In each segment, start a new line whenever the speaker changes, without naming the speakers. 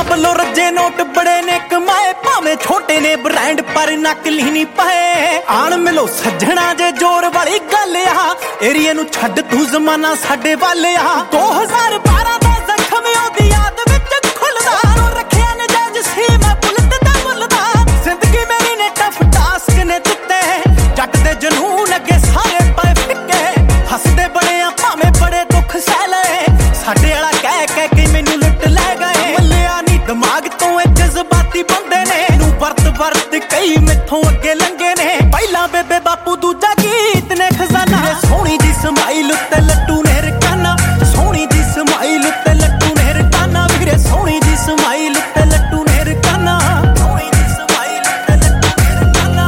ਵੱਲੋਂ ਰੱਜੇ ਨੋਟ ਬੜੇ ਨੇ ਕਮਾਏ, ਭਾਵੇਂ ਛੋਟੇ ਨੇ ਬ੍ਰਾਂਡ ਪਰ ਨਕਲੀ ਨਹੀਂ ਪਏ। ਆਣ ਮਿਲੋ ਸੱਜਣਾ ਜੇ ਜ਼ੋਰ ਵਾਲੀ ਗੱਲ ਆ, ਏਰੀਏ ਨੂੰ ਛੱਡ ਤੂੰ ਜ਼ਮਾਨਾ ਸਾਡੇ ਵੱਲ ਆ। 2012 ਦਾ ਜ਼ਖਮ ਉਹਦੀ ਯਾਦ ਵਿੱਚ ਖੁੱਲਦਾ, ਰੱਖਿਆ ਨਜਾਇਜ਼ ਸੀ ਮੈਂ ਬੁਲਟ ਦਾ ਮੁੱਲ ਦਾ। ਜ਼ਿੰਦਗੀ ਮੇਰੀ ਨੇ ਟਫ ਟਾਸਕ ਨੇ ਦਿੱਤੇ, ਜੱਟ ਦੇ ਜਨੂਨ ਅੱਗੇ ਸਾਰੇ ਪਏ ਫਿੱਕੇ। ਹੱਸਦੇ ਬੜੇ ਆ ਭਾਵੇਂ ਬੜੇ ਦੁੱਖ ਸਹਿ ਲਏ, ਸਾਡੇ ਵਾਲਾ ਕਹਿ ਕਹਿ ਕੇ ਮੈਨੂੰ ਲੁੱਟ ਲੈ ਗਏ। ਮੱਲਿਆ ਨੀ ਦਿਮਾਗ ਤੋਂ ਇਹ ਜਜ਼ਬਾਤੀ ਬੰਦੇ ਨੇ, ਨੂੰ ਵਰਤ ਕਈ ਮੈਥੋਂ ਅੱਗੇ ਲੰਘੇ ਨੇ। ਪਹਿਲਾਂ ਬੇਬੇ ਬਾਪੂ ਦੂਜਾ ਗੀਤ ਨੇ ਖਜ਼ਾਨਾ, ਸੋਹਣੀ ਜੀ ਸਮਾਈਲ ਉੱਤੇ ਲੱਟੂ ਨੇ ਰਕਾਨਾ, ਸੋਹਣੀ ਜੀ ਸਮਾਈਲ ਉੱਤੇ ਲੱਟੂ ਨੇ ਰਕਾਨਾ। ਵੀਰੇ ਸੋਹਣੀ ਜੀ ਸਮਾਈਲ ਉੱਤੇ ਲੱਟੂ ਨੇ ਰਕਾਨਾ, ਸੋਹਣੀ ਜੀ ਸਮਾਈਲ ਉੱਤੇ ਲੱਟੂ ਨੇ ਰਕਾਨਾ।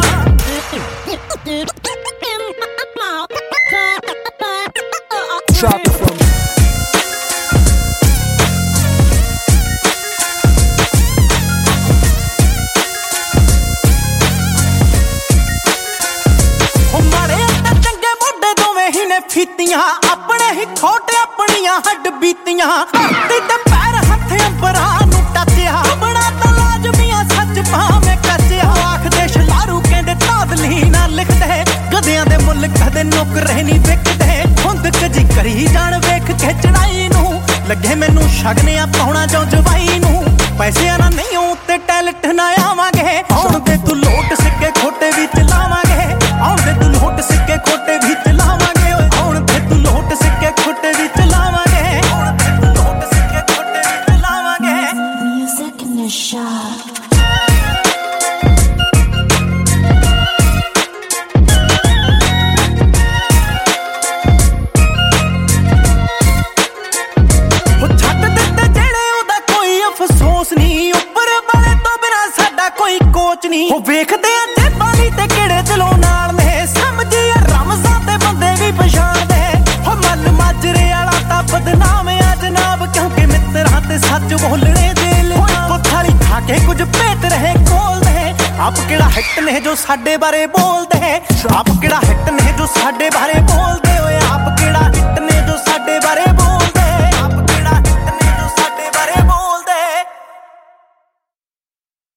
ਫੀਤੀਆਂ ਆਪਣੇ ਹੀ ਖੋਟੇ ਆਪਣੀਆਂ ਹੱਡ ਬੀਤੀਆਂ, ਤੇ ਪੈਰ ਹੱਥ ਅੰਬਰਾਂ ਨੂੰ ਟੱਚਿਆ। ਬਣਾ ਤਾਂ ਲਾਜ਼ਮੀਆਂ ਸੱਚ ਭਾਵੇਂ ਕੱਚਿਆ, ਆਖਦੇ ਸ਼ਲਾਰੂ ਕਹਿੰਦੇ ਤਾਦਲੀ ਨਾ ਲਿਖਦੇ। ਗਧਿਆਂ ਦੇ ਮੁੱਲ ਕਦੇ ਨੌਕਰੇ ਨਹੀਂ ਵਿਕਦੇ, ਹੁੰਦ ਕਜੀ ਕਰੀ ਜਾਣ ਵੇਖ ਕੇ ਚੜਾਈ ਨੂੰ। ਲੱਗੇ ਮੈਨੂੰ ਸ਼ਗਨਿਆ ਪਾਉਣਾ ਜੋ ਜਵਾਈ ਨੂੰ, ਪੈਸਿਆਂ ਨਾਲ ਨਹੀਂ ਉੱਤੇ ਟੈਲੈਂਟ ਨਾ ਆਵਾਂਗੇ। ਆਉਣ ਦੇ ਤੂੰ ਲੋਟ ਸਿੱਕੇ ਖੋਟੇ ਵੀ ਚਲਾਵਾਂਗੇ, ਆਉਣ ਦੇ ਤੂੰ ਲੋਟ ਸਿੱਕੇ ਖੋਟੇ ਵੀ ਚਲਾਵਾਂਗੇ। ਲੋਟ ਸਿੱਕੇ ਖੋਟੇ ਵੀ ਚਲਾਵਾਂਗੇ, ਹੁਣ ਤੇ ਲੋਟ ਸਿੱਕੇ ਖੋਟੇ ਵੀ ਚਲਾਵਾਂਗੇ। Music in the shop। ਉਹ ਛੱਡ ਦਿੱਤੇ ਜਿਹੜੇ ਉਹਦਾ ਕੋਈ ਅਫਸੋਸ ਨਹੀਂ, ਉੱਪਰ ਵਾਲੇ ਤੋਂ ਬਿਨਾਂ ਸਾਡਾ ਕੋਈ ਕੋਚ ਨਹੀਂ। ਉਹ ਵੇਖਦੇ ਆ ਜੇਬਾਂ ਲਈ ਤੇ ਕਿਹੜੇ ਦਿਲੋਂ ਨਾਲ ਨੇ, ਸਮਝੀ ਰਮਜ਼ਾਂ ਤੇ ਬੰਦੇ ਵੀ ਪਛਾਣਦੇ। ਮਾਜਰੇ ਵਾਲਾ ਤਾਂ ਬਦਨਾਮ ਆ ਜਨਾਬ, ਕਿਉਂਕਿ ਮਿੱਤਰਾਂ ਤੇ ਸੱਚ ਬੋਲਣੇ ਦੇ ਲਿਆ। ਥਾਲੀ ਖਾ ਕੇ ਕੁਝ ਭੇਤ ਰਹੇ ਖੋਲਦੇ, ਆਪ ਕਿਹੜਾ ਹਿੱਟ ਨੇ ਜੋ ਸਾਡੇ ਬਾਰੇ ਬੋਲਦੇ, ਆਪ ਕਿਹੜਾ ਹਿੱਟ ਨੇ ਜੋ ਸਾਡੇ ਬਾਰੇ ਬੋਲਦੇ।